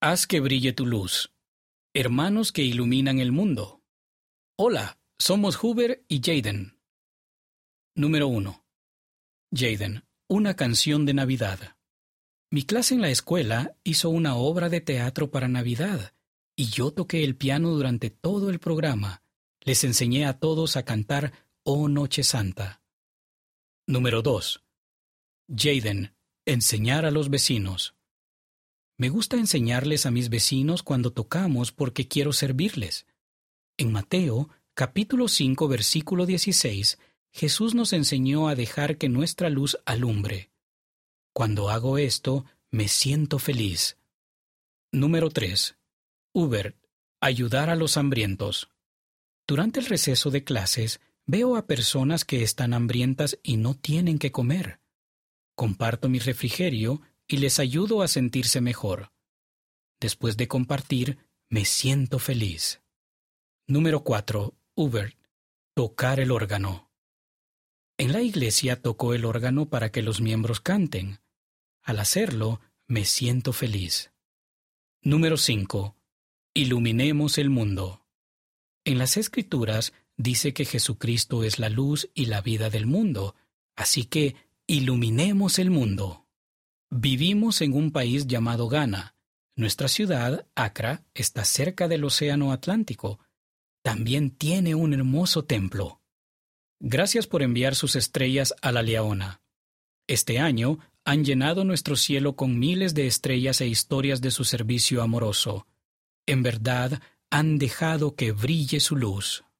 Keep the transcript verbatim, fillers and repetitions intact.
Haz que brille tu luz. Hermanos que iluminan el mundo. Hola, somos Huber y Jaden. Número uno. Jaden, una canción de Navidad. Mi clase en la escuela hizo una obra de teatro para Navidad, y yo toqué el piano durante todo el programa. Les enseñé a todos a cantar Oh Noche Santa. Número dos. Jaden, enseñar a los vecinos. Me gusta enseñarles a mis vecinos cuando tocamos porque quiero servirles. En Mateo, capítulo cinco, versículo dieciséis, Jesús nos enseñó a dejar que nuestra luz alumbre. Cuando hago esto, me siento feliz. Número tres. Huber, ayudar a los hambrientos. Durante el receso de clases, veo a personas que están hambrientas y no tienen que comer. Comparto mi refrigerio y les ayudo a sentirse mejor. Después de compartir, me siento feliz. Número cuatro. Huber, tocar el órgano. En la iglesia toco el órgano para que los miembros canten. Al hacerlo, me siento feliz. Número cinco. Iluminemos el mundo. En las Escrituras dice que Jesucristo es la luz y la vida del mundo, así que iluminemos el mundo. Vivimos en un país llamado Ghana. Nuestra ciudad, Accra, está cerca del Océano Atlántico. También tiene un hermoso templo. Gracias por enviar sus estrellas a la Leona. Este año han llenado nuestro cielo con miles de estrellas e historias de su servicio amoroso. En verdad, han dejado que brille su luz.